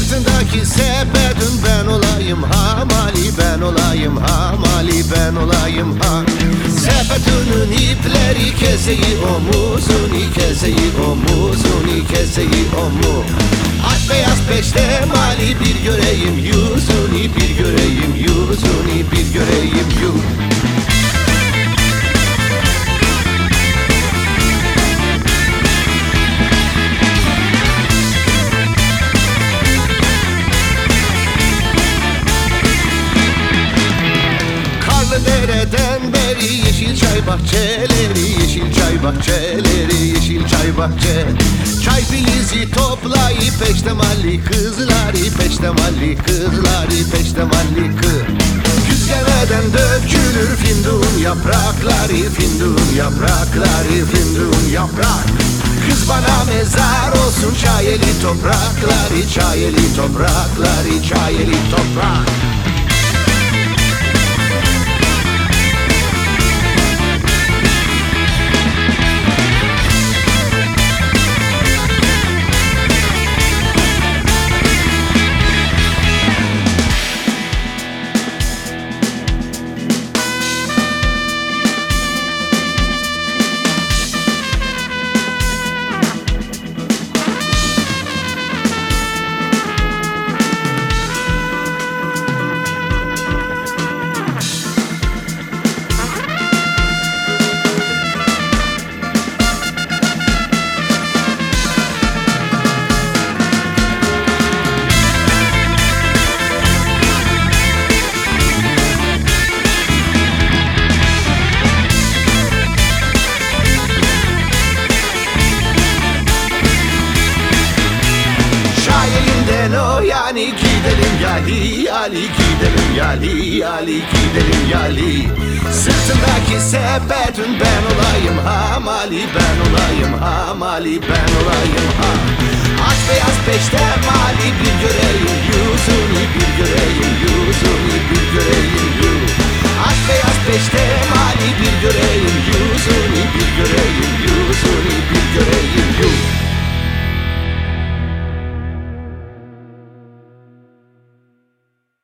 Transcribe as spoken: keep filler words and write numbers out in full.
Sırtındaki sepetin ben olayım hamali, ben olayım hamali, ben olayım ha. Sepetinin ipleri keseyi omuzunu, keseyi omuzunu, keseyi omu. Ak beyaz peştemali bir göreyim yüzünü, bir göreyim yüzünü, bir göreyim yüzünü. Dereden beri yeşil çay bahçeleri, yeşil çay bahçeleri, yeşil çay bahçe. Çay filizi toplayıp peştemalli kızları, peştemalli kızları, peştemalli kız. Güzgemeden dökülür findun yaprakları, findun yaprakları, findun yaprak. Kız bana mezar olsun çayeli toprakları, çayeli toprakları, çayeli toprak. O yani gidelim yali, yali gidelim yali, yali gidelim yali. Sırtındaki sepetin ben olayım hamali, ben olayım hamali, ben olayım ha. Ak beyaz peştemal